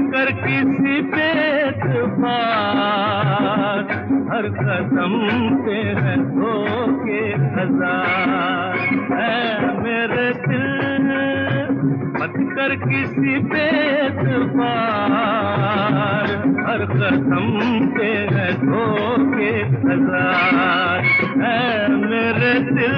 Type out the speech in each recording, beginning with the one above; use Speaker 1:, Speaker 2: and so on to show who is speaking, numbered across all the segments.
Speaker 1: कर किसी पे एतबार, हर कदम पे है धोखे हजार। ऐ मेरे दिल मत कर किसी पे एतबार, हर कदम पे है धोखे हजार। ऐ मेरे दिल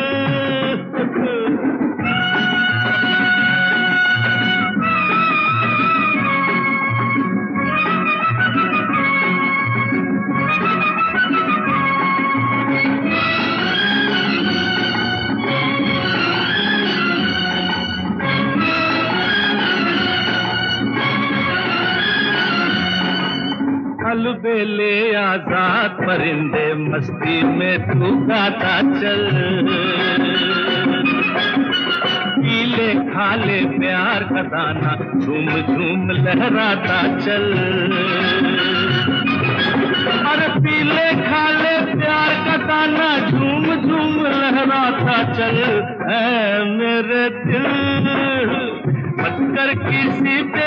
Speaker 1: अलबेले आजाद परिंदे मस्ती में तू गाता चल, पीले खाले प्यार का दाना झूम झूम लहराता चल। अरे पीले खाले प्यार का दाना झूम झूम लहराता चल। ऐ मेरे दिल मत कर किसी पे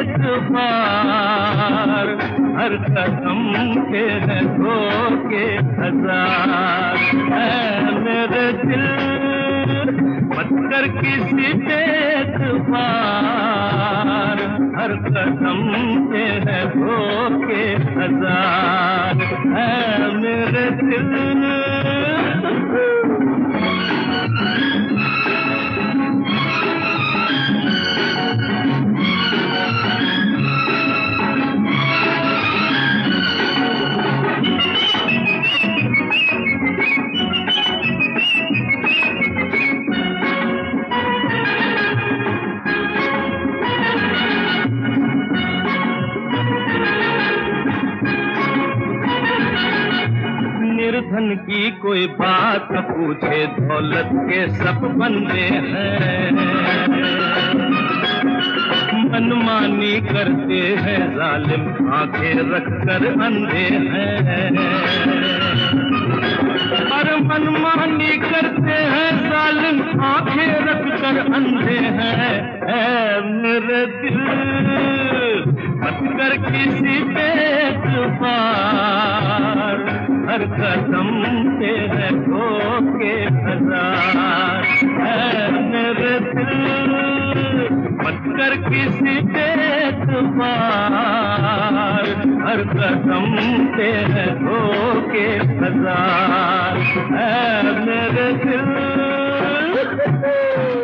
Speaker 1: एतबार, हर कदम पे है धोखे हजार। ऐ मेरे दिल मत कर किसी पे एतबार, हर कदम पे है धोखे हजार। ऐ मेरे दिल निर्धन की कोई बात न पूछे, दौलत के सब बंदे हैं। मनमानी करते हैं जालिम, आंखें रखकर अंधे हैं। पर मनमानी करते हैं जालिम, आंखें रखकर अंधे हैं। ऐ मेरे दिल मत कर किसी पे एतबार, हर कदम पे है धोखे हजार। ऐ मेरे दिल मत कर किसी पे एतबार, हर कदम पे है धोखे हजार। ऐ मेरे दिल